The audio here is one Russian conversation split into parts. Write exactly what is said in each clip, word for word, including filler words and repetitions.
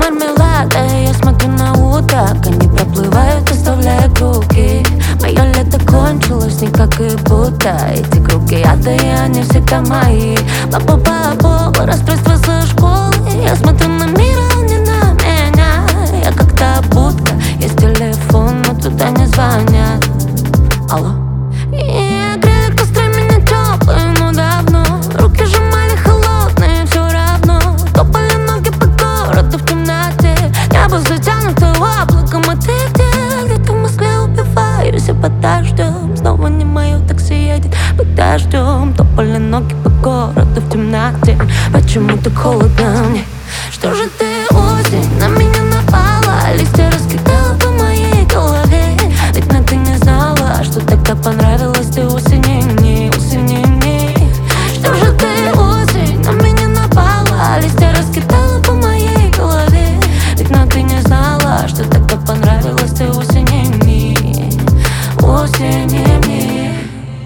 мармелада. Я смотрю на уток, они проплывают, оставляя круги. Мое лето кончилось не как и будто. Эти круги ада, и они всегда мои. Папа-папа, расстройство со школы. Я смотрю на мир, а не на меня. Я как-то будка, есть телефон, но туда не звонят. Алло. И греют костры меня теплые, но давно. Руки сжимали холодные, все равно. Топали ноги по городу в темноте. Небо затянуто облаком, а ты где? Где-то в Москве убиваюсь, а под дождем. Снова не мое такси едет под дождем. Топали ноги по городу в темноте. Почему так холодно мне? Что же ты, осень, на меня напала? Листья раскидала по моей голове. Ведь на ты не знала, что тогда понравилось. Ты осени мне, осени мне. Что же ты, осень, на меня напала? Листья раскидала по моей голове. Ведь на ты не знала, что тогда понравилось. Ты осени мне, осени мне.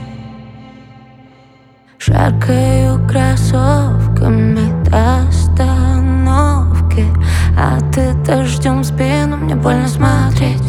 Шаркаю кроссовками до остановки, а ты дождем в спину, мне больно смотреть.